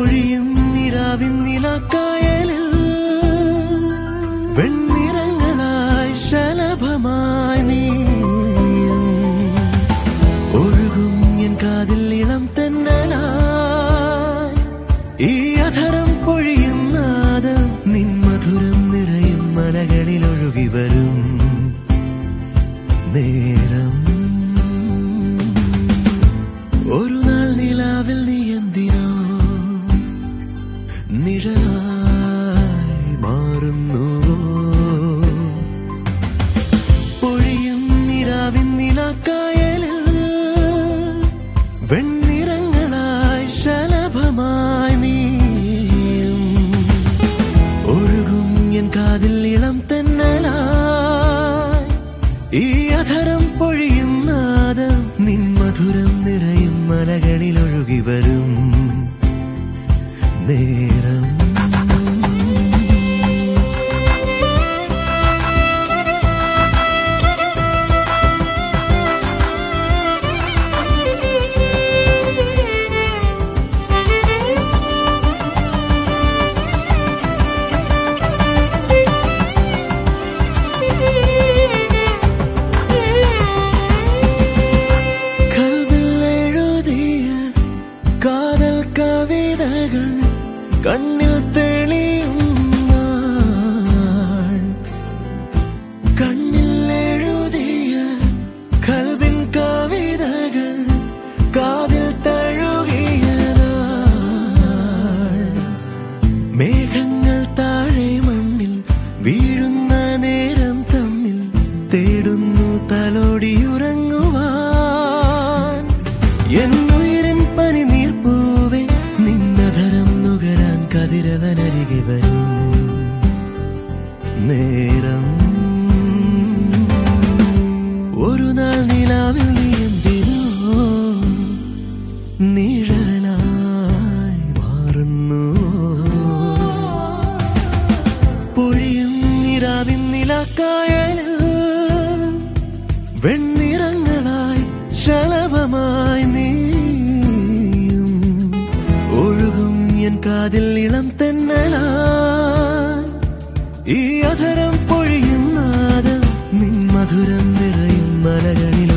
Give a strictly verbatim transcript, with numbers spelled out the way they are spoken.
പൊഴിയും നിലാവിൻ നിലാക്കായലിൽ വെണ്ണിറങ്ങളായി ശലഭമായി നീയും ഒഴുകും എൻ കാതിൽ ഇളം തെന്നലായി ഈ അധരം പൊഴിയും നാദം നിൻ മധുരം നിറയും മലകളിൽ ഒഴുകി വരും നേരം. ഒരു നാൾ നിലാവിൽ നീ എന്തിനോ നിഴലായി മാറുന്നുവോ? പൊഴിയും നിലാവിൻ നിലാക്കായലിൽ വെണ്ണിറങ്ങളായി ശലഭമായി നീയും ഒഴുകും എൻ കാതിൽ ഇളം തെന്നലായി ഈ അധരം പൊഴിയും നാദം നിൻ മധുരം നിറയും മലകളിൽ ഒഴുകി വരും നേരം. കണ്ണിൽ തെളിയും കണ്ണിൽ എഴുതിയ കൽവിൻ കവിതകൾ കാതിൽ തഴുകിയ മേഘങ്ങൾ താഴെ മണ്ണിൽ വീഴുന്ന നേരം തമ്മിൽ തേടുന്നു തലോടിയുറങ്ങുവാൻ എന്നുയിരൻ പനി നീർപ്പൂവേ നിന്നധരം നുകരാൻ കതിരവനരികെ വരും നേരം. ഒരു നാൾ നിലാവിൽ നീ എന്തിനോ നിഴലായി മാറുന്നു. പൊഴിയും നിലാവിൻ നിലാക്കായലിൽ വെണ്ണിറങ്ങളായി ശലഭമായി നീയും ഒഴുകും എൻ കാതിൽ ഇളം തെന്നലായി ഈ അധരം പൊഴിയും നാദം നിൻ മധുരം നിറയും മലകളിൽ